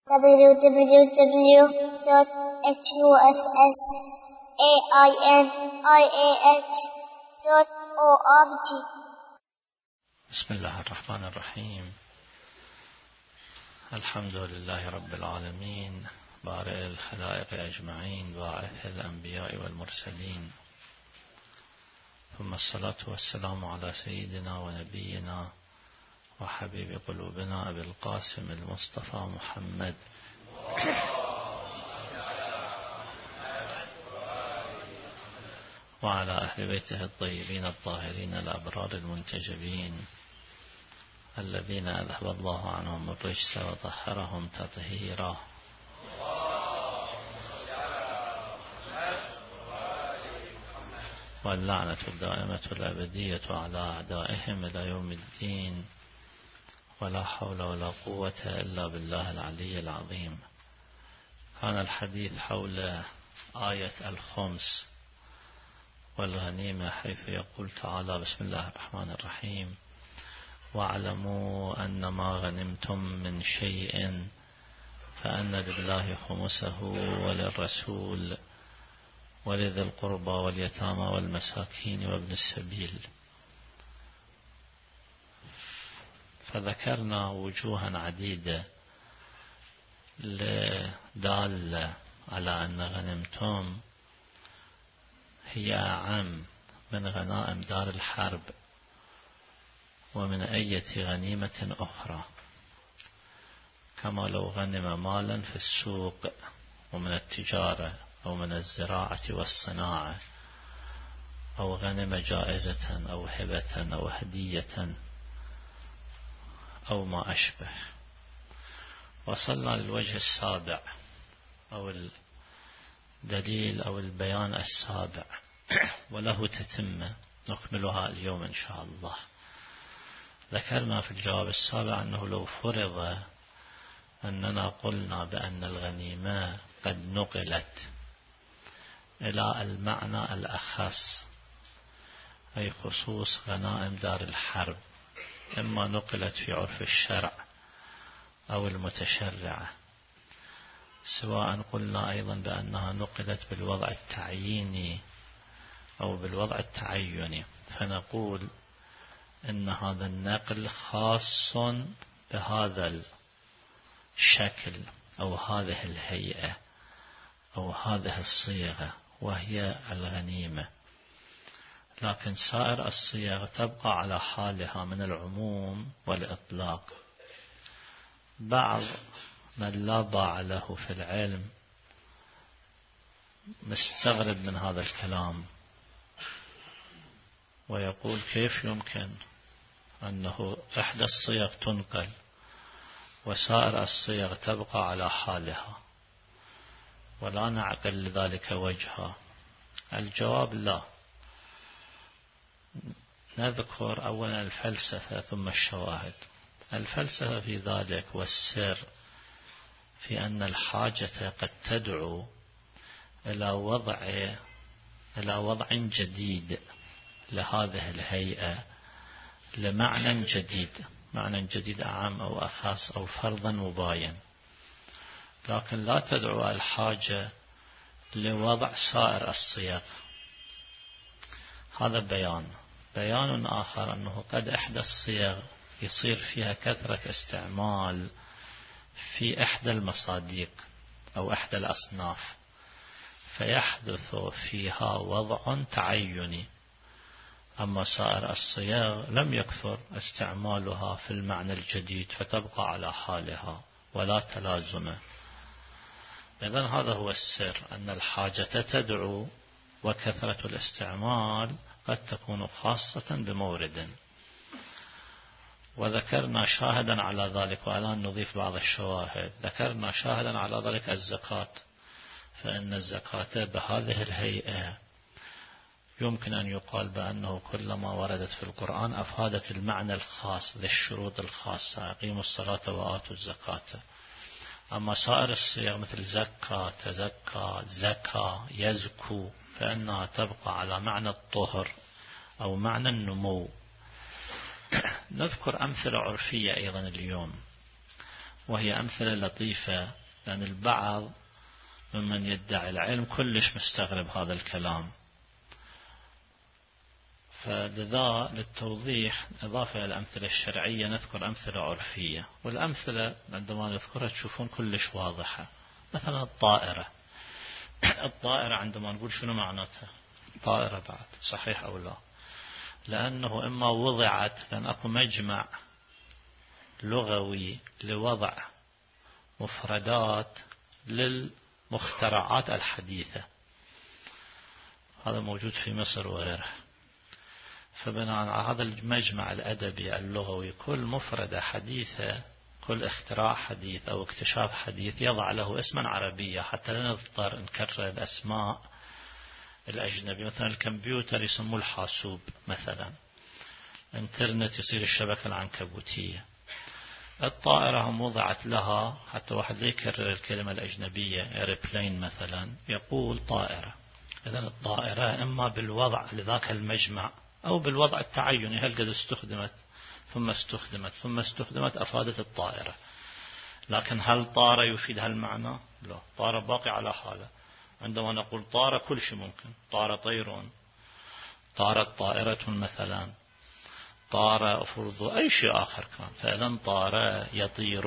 www.husainiah.org. بسم الله الرحمن الرحيم. الحمد لله رب العالمين، بارئ الخلائق أجمعين، باعث الأنبياء والمرسلين، ثم الصلاة والسلام على سيدنا ونبينا وحبيب قلوبنا أبي القاسم المصطفى محمد وعلى أهل بيته الطيبين الطاهرين الأبرار المنتجبين الذين أذهب الله عنهم الرجس وطهرهم تطهيرا. واللعنة الدائمة الأبدية على أعدائهم إلى يوم الدين، ولا حول ولا قوة إلا بالله العلي العظيم. كان الحديث حول آية الخمس والغنيمة، حيث يقول تعالى: بسم الله الرحمن الرحيم: واعلموا أن ما غنمتم من شيء فأن لله خمسه وللرسول ولذي القربى واليتامى والمساكين وابن السبيل. فذكرنا وجوها عديدة لدالة على أن غنمتم هي أعم من غنائم دار الحرب ومن أي غنيمة أخرى، كما لو غنم مالا في السوق ومن التجارة أو من الزراعة والصناعة، أو غنم جائزة أو هبة أو هدية أو ما أشبه. وصلنا للوجه السابع أو الدليل أو البيان السابع، وله تتمة نكملها اليوم إن شاء الله. ذكرنا في الجواب السابع أنه لو فرض أننا قلنا بأن الغنيمة قد نقلت إلى المعنى الأخص، أي خصوص غنائم دار الحرب، إما نقلت في عرف الشرع أو المتشرعة، سواء قلنا أيضا بأنها نقلت بالوضع التعييني أو بالوضع التعيني، فنقول إن هذا النقل خاص بهذا الشكل أو هذه الهيئة أو هذه الصيغة، وهي الغنيمة. لكن سائر الصيغ تبقى على حالها من العموم والإطلاق. بعض من لا باع له في العلم مستغرب من هذا الكلام، ويقول: كيف يمكن أنه إحدى الصيغ تنقل وسائر الصيغ تبقى على حالها ولا نعقل لذلك وجها؟ الجواب: لا. نذكر أولا الفلسفة ثم الشواهد. الفلسفة في ذلك والسر في أن الحاجة قد تدعو إلى وضع جديد لهذه الهيئة، لمعنى جديد أعم أو أخص أو فرضا مباين، لكن لا تدعو الحاجة لوضع سائر الصيغ. هذا بيان آخر أنه قد إحدى الصيغ يصير فيها كثرة استعمال في إحدى المصادق أو إحدى الأصناف، فيحدث فيها وضع تعيني، أما سائر الصيغ لم يكثر استعمالها في المعنى الجديد فتبقى على حالها ولا تلازم. إذن هذا هو السر، أن الحاجة تدعو، وكثرة الاستعمال قد تكون خاصة بمورد. وذكرنا شاهدا على ذلك، والآن نضيف بعض الشواهد. ذكرنا شاهدا على ذلك الزكاة، فإن الزكاة بهذه الهيئة يمكن أن يقال بأنه كلما وردت في القرآن أفادت المعنى الخاص ذي الشروط الخاصة: أقيموا الصلاة وآتوا الزكاة. أما سائر الصيغ مثل زكى، تزكى، زكى، يزكو، فإنها تبقى على معنى الطهر أو معنى النمو. نذكر أمثلة عرفية أيضا اليوم. وهي أمثلة لطيفة، لأن البعض ممن يدعي العلم كلش مستغرب هذا الكلام. فلذا للتوضيح إضافة إلى الأمثلة الشرعية نذكر أمثلة عرفية، والأمثلة عندما نذكرها تشوفون كلش واضحة. مثلا الطائرة. الطائرة عندما نقول شنو معناتها؟ طائرة بعد صحيح أو لا؟ لأنه إما وضعت، لأن أكو مجمع لغوي لوضع مفردات للمخترعات الحديثة، هذا موجود في مصر وغيرها. فبناء على هذا المجمع الأدبي اللغوي كل مفردة حديثة، كل اختراع حديث أو اكتشاف حديث يضع له اسما عربيا حتى لا نضطر نكرر الأسماء الأجنبي. مثلا الكمبيوتر يسموه الحاسوب، مثلا انترنت يصير الشبكة العنكبوتية. الطائرة هم وضعت لها حتى واحد لا يكرر الكلمة الأجنبية ايربلين مثلا، يقول طائرة. إذن الطائرة إما بالوضع لذاك المجمع أو بالوضع التعيني، هل قد استخدمت ثم استخدمت ثم استخدمت أفادت الطائرة. لكن هل طار يفيد هالمعنى؟ لا، طار باقي على حاله. عندما نقول طار كل شيء ممكن، طار طير، طارت طائرة مثلا، طار أفرض أي شيء آخر كان. فإذا طار يطير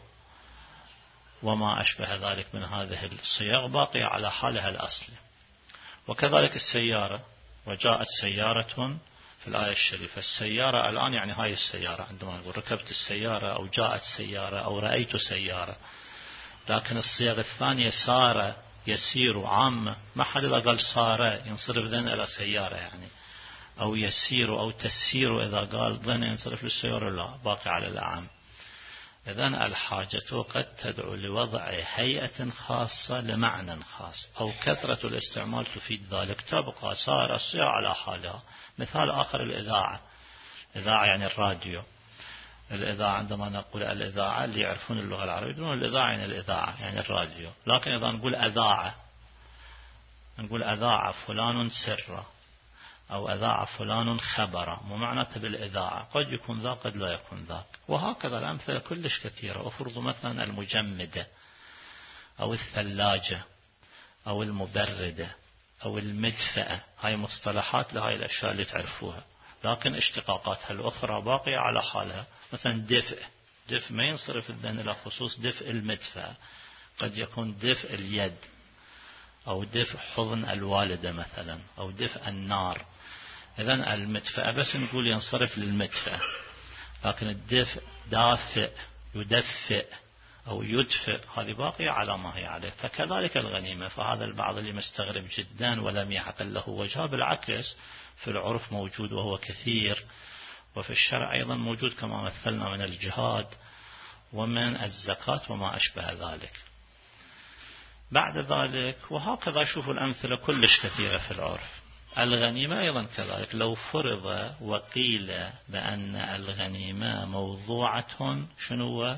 وما أشبه ذلك من هذه الصيغ باقية على حالها الأصلي. وكذلك السيارة، وجاءت سيارة في الآية الشريفة. السيارة الآن يعني هاي السيارة، عندما نقول ركبت السيارة أو جاءت سيارة أو رأيت سيارة. لكن الصيغ الثانية سار يسير عامة، ما حد إذا قال سار ينصرف ذن إلى سيارة يعني، أو يسير أو تسير إذا قال ذن ينصرف للسيارة، لا، باقي على الأعم. إذن الحاجة قد تدعو لوضع هيئة خاصة لمعنى خاص، أو كثرة الاستعمال تفيد ذلك، تبقى سار الصيغة على حالها. مثال آخر الإذاعة. إذاعة يعني الراديو. الإذاعة عندما نقول الإذاعة اللي يعرفون اللغة العربية يقولون الإذاعة يعني الإذاعة يعني الراديو. لكن إذا نقول أذاعة، نقول أذاعة فلان سرا أو أذاع فلان خبرا، مو معناته بالإذاعة، قد يكون ذاك قد لا يكون ذاك. وهكذا الأمثلة كلش كثيرة. أفرض مثلا المجمدة أو الثلاجة أو المبردة أو المدفأة، هاي مصطلحات لهاي الأشياء اللي تعرفوها، لكن اشتقاقاتها الأخرى باقية على حالها. مثلا دفء، دفء ما ينصرف الذهن إلى خصوص دفء المدفأة، قد يكون دفء اليد أو دفء حضن الوالدة مثلا أو دفء النار. إذن المدفأة بس نقول ينصرف للمدفأة، لكن الدفء دافئ يدفئ أو يدفئ هذه باقية على ما هي عليه. فكذلك الغنيمة. فهذا البعض اللي مستغرب جدا ولم يعقل له وجه، بالعكس في العرف موجود وهو كثير، وفي الشرع أيضا موجود كما مثلنا من الجهاد ومن الزكاة وما أشبه ذلك. بعد ذلك وهكذا شوفوا الأمثلة كلش كثيرة في العرف. الغنيمة أيضا كذلك. لو فرض وقيل بأن الغنيمة موضوعة شنو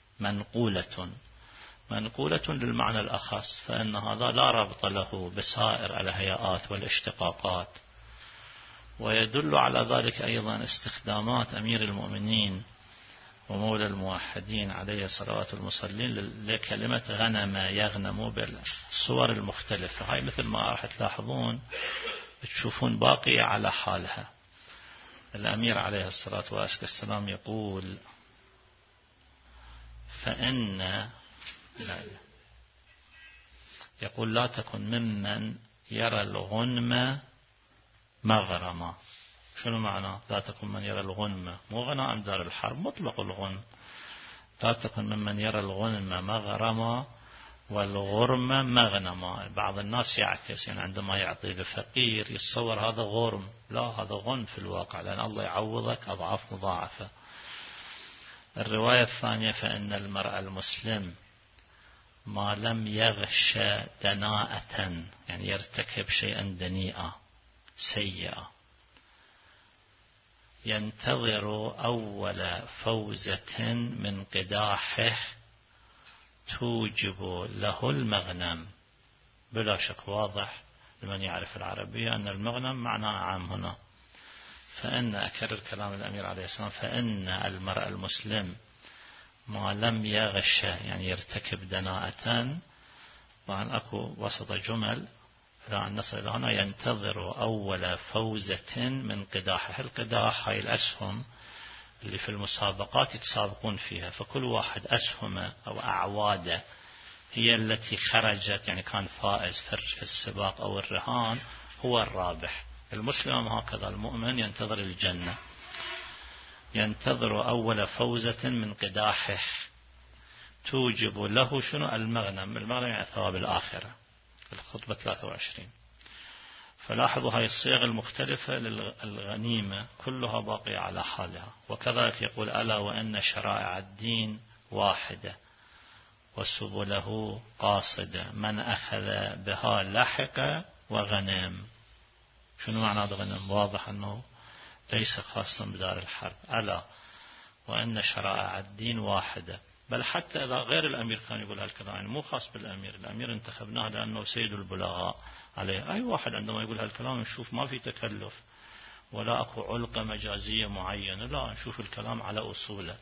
منقولة للمعنى الأخص، فإن هذا لا ربط له بسائر الهيئات والاشتقاقات. ويدل على ذلك أيضا استخدامات أمير المؤمنين ومولى الموحدين عليه صلوات المصلين لكلمة غنم يغنم بالصور المختلفة. هاي مثل ما راح تلاحظون تشوفون باقية على حالها. الأمير عليه الصلاة والسلام يقول يقول لا تكن ممن يرى الغنم مغرما. شنو معنى لا تكن من يرى الغنم؟ مو غنائم دار الحرب، مطلق الغنم. لا تكن ممن يرى الغنم مغرما والغرم مغنما. بعض الناس يعكس، يعني عندما يعطي لفقير يتصور هذا غرم، لا، هذا غنم في الواقع، لأن الله يعوضك أضعاف مضاعفة. الرواية الثانية فإن المرء المسلم ما لم يغش دناءة، يعني يرتكب شيئا دنيئا سيئا، ينتظر أول فوزة من قداحه توجب له المغنم. بلا شك واضح لمن يعرف العربية أن المغنم معناه عام هنا. فإن أكرر كلام الأمير عليه السلام، فإن المرء المسلم ما لم يغش يعني يرتكب دناءة. طبعا أكو وسط جمل إلى أن نصل إلى هنا: ينتظر أول فوزة من قداحه. القداح هاي الأسهم اللي في المسابقات يتسابقون فيها، فكل واحد أسهم أو أعواده هي التي خرجت، يعني كان فائز في السباق أو الرهان هو الرابح. المسلم هكذا، المؤمن ينتظر الجنة، ينتظر أول فوزة من قداحه توجب له شنو؟ المغنم. المغنم يعني ثواب الآخرة. الخطبة 23. فلاحظوا هاي الصيغ المختلفة للغنيمة كلها باقية على حالها. وكذلك يقول: ألا وأن شرائع الدين واحدة وسبله قاصدة، من أخذ بها لحق وغنم. شنو معنى هذا غنم؟ واضح أنه ليس خاصا بدار الحرب. ألا وأن شرائع الدين واحدة. بل حتى إذا غير الأمير كان يقول هالكلام، يعني مو خاص بالأمير، الأمير انتخبناه لأنه سيد البلغاء عليه. أي واحد عندما يقول هالكلام نشوف ما في تكلف ولا أكو علقة مجازية معينة، لا، نشوف الكلام على أصوله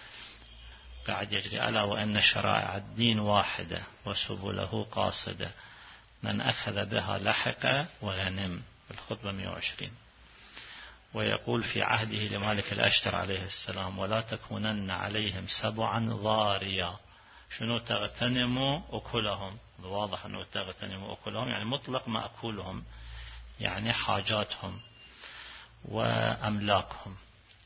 قاعد يجري. ألا وأن شرائع الدين واحدة وسبله قاصدة، من أخذ بها لحق وغنم. الخطبة 120. ويقول في عهده لمالك الأشتر عليه السلام: ولا تكونن عليهم سبعا ضاريا. شنو؟ تغتنم أكلهم. واضح أنه تغتنم أكلهم يعني مطلق مأكولهم، يعني حاجاتهم وأملاكهم.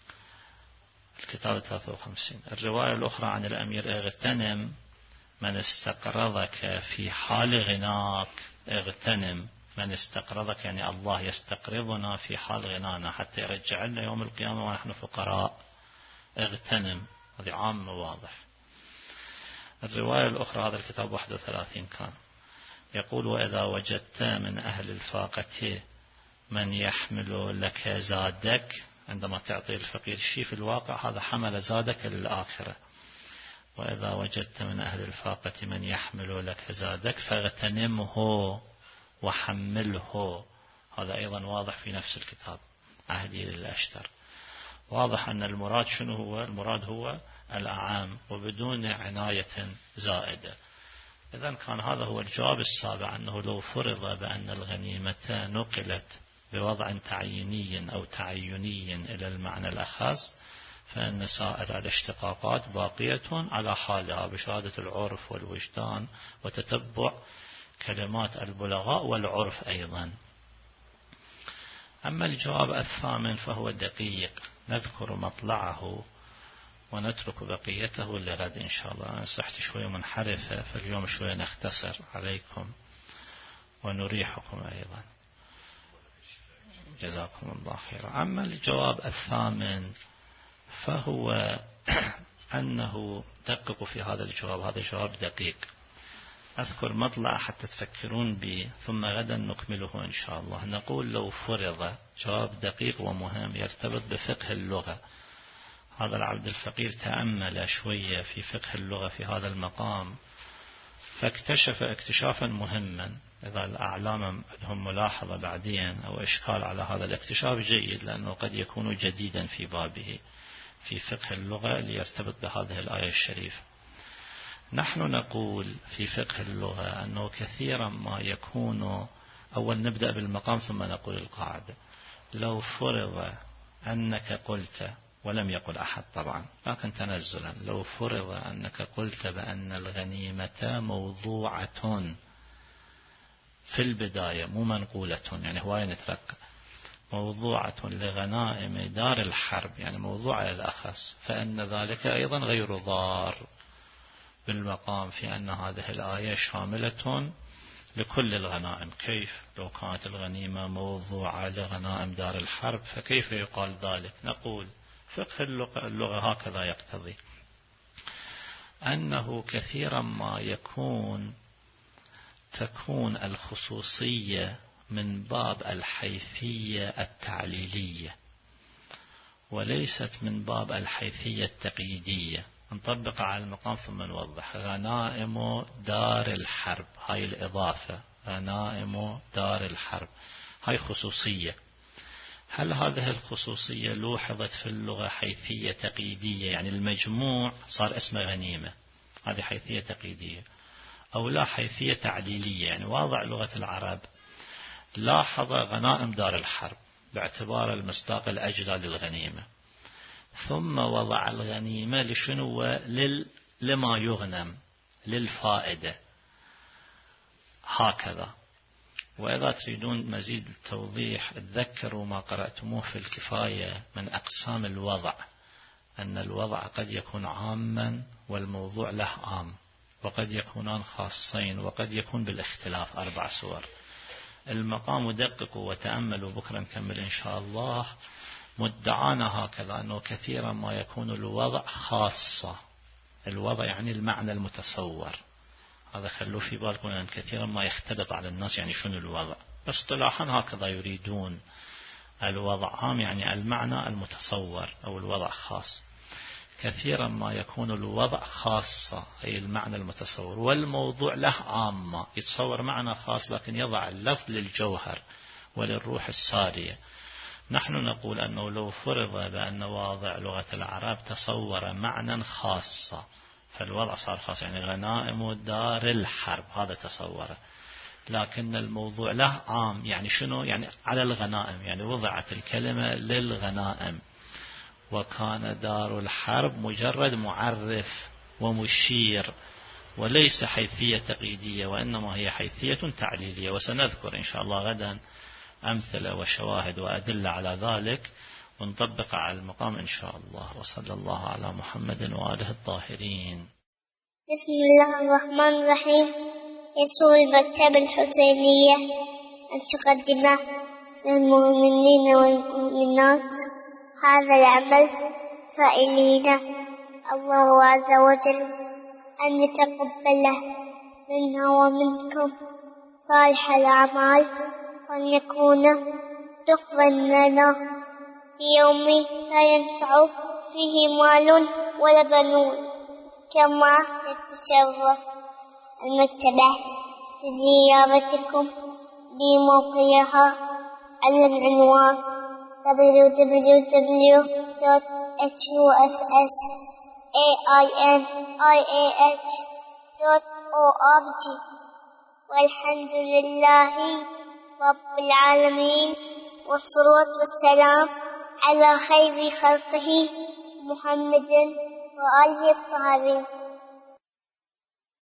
الكتاب 53. الرواية الأخرى عن الأمير: اغتنم من استقرضك في حال غناك. اغتنم من استقرضك يعني الله يستقرضنا في حال غنانا حتى يرجع لنا يوم القيامة ونحن فقراء. اغتنم، هذه عام واضح. الرواية الأخرى هذا الكتاب 31 كان يقول: وإذا وجدت من أهل الفاقة من يحمل لك زادك. عندما تعطي الفقير شيء في الواقع هذا حمل زادك للآخرة. وإذا وجدت من أهل الفاقة من يحمل لك زادك فاغتنمه وحمله. هذا أيضا واضح في نفس الكتاب عهدي للأشتر. واضح أن المراد شنو هو؟ المراد هو الأعام وبدون عناية زائدة. إذن كان هذا هو الجواب السابع، أنه لو فرض بأن الغنيمة نقلت بوضع تعييني أو تعيني إلى المعنى الأخص، فإن سائر الاشتقاقات باقية على حالها بشهادة العرف والوجدان وتتبع كلمات البلغاء والعرف أيضا. أما الجواب الثامن فهو دقيق، نذكر مطلعه ونترك بقيته لغد إن شاء الله. أنا صحتي شوية منحرفة، فاليوم شوية نختصر عليكم ونريحكم أيضا. جزاكم الله خيرا. أما الجواب الثامن فهو أنه دققوا في هذا الجواب، هذا جواب دقيق. أذكر مطلع حتى تفكرون به ثم غدا نكمله إن شاء الله. نقول: لو فرض، جواب دقيق ومهم يرتبط بفقه اللغة. هذا العبد الفقير تأمل شوية في فقه اللغة في هذا المقام، فاكتشف اكتشافا مهما. إذا الأعلام عندهم ملاحظة بعدين أو إشكال على هذا الاكتشاف جيد، لأنه قد يكون جديدا في بابه في فقه اللغة ليرتبط بهذه الآية الشريفة. نحن نقول في فقه اللغة أنه كثيرا ما يكون، أول نبدأ بالمقام ثم نقول القاعدة. لو فرض أنك قلت، ولم يقل أحد طبعا لكن تنزلا، لو فرض أنك قلت بأن الغنيمة موضوعة في البداية، مو منقولة، يعني هواية نترك، موضوعة لغنائم دار الحرب، يعني موضوعة للأخص، فإن ذلك أيضا غير ضار بالمقام في أن هذه الآية شاملة لكل الغنائم. كيف لو كانت الغنيمة موضوعة لغنائم دار الحرب فكيف يقال ذلك؟ نقول فقه اللغة هكذا يقتضي أنه كثيرا ما تكون الخصوصية من باب الحيثية التعليلية وليست من باب الحيثية التقييدية. نطبق على المقام ثم نوضح. غنائم دار الحرب، هاي الإضافة، غنائم دار الحرب، هاي خصوصية. هل هذه الخصوصية لوحظت في اللغة حيثية تقييدية، يعني المجموع صار اسمه غنيمة، هذه حيثية تقييدية، أو لا حيثية تعليلية، يعني واضع لغة العرب لاحظ غنائم دار الحرب باعتبار المصداق الأجلى للغنيمة، ثم وضع الغنيمة لشنو؟ لما يغنم، للفائدة، هكذا. وإذا تريدون مزيد التوضيح تذكروا ما قرأتموه في الكفاية من أقسام الوضع، أن الوضع قد يكون عاما والموضوع له عام، وقد يكونان خاصين، وقد يكون بالاختلاف 4 صور. المقام دققوا وتأملوا، بكرة نكمل إن شاء الله. مدعانا هكذا أنه كثيرا ما يكون الوضع خاصة، الوضع يعني المعنى المتصور، هذا خلوا في بالكم أن كثيرا ما يختلط على الناس يعني شنو الوضع، اصطلاحا هكذا يريدون. الوضع عام يعني المعنى المتصور أو الوضع خاص. كثيرا ما يكون الوضع خاصة أي المعنى المتصور، والموضوع له عامة، يتصور معنى خاص لكن يضع اللفظ للجوهر وللروح السارية. نحن نقول أنه لو فرض بأن واضع لغة العرب تصور معنى خاصة، فالوضع صار خاص، يعني غنائم دار الحرب هذا تصوره، لكن الموضوع له عام، يعني شنو؟ يعني على الغنائم، يعني وضعت الكلمة للغنائم، وكان دار الحرب مجرد معرف ومشير وليس حيثية تقييدية، وإنما هي حيثية تعليلية. وسنذكر إن شاء الله غدا أمثلة وشواهد وأدلة على ذلك ونطبق على المقام إن شاء الله. وصلى الله على محمد وآله الطاهرين. بسم الله الرحمن الرحيم. يسر المكتبة الحسينية أن تقدم للمؤمنين والمؤمنات هذا العمل، سائلين الله عز وجل أن يتقبله منا ومنكم صالح الأعمال، وأن يكون تقبل لنا في يوم لا ينفع فيه مال ولا بنون. كما يتشرف المكتبة بزيارتكم بموقعها على العنوان www.hussainih.org. والحمد لله رب العالمين، والصلاة والسلام على خير خلقه محمد وآله الطاهرين.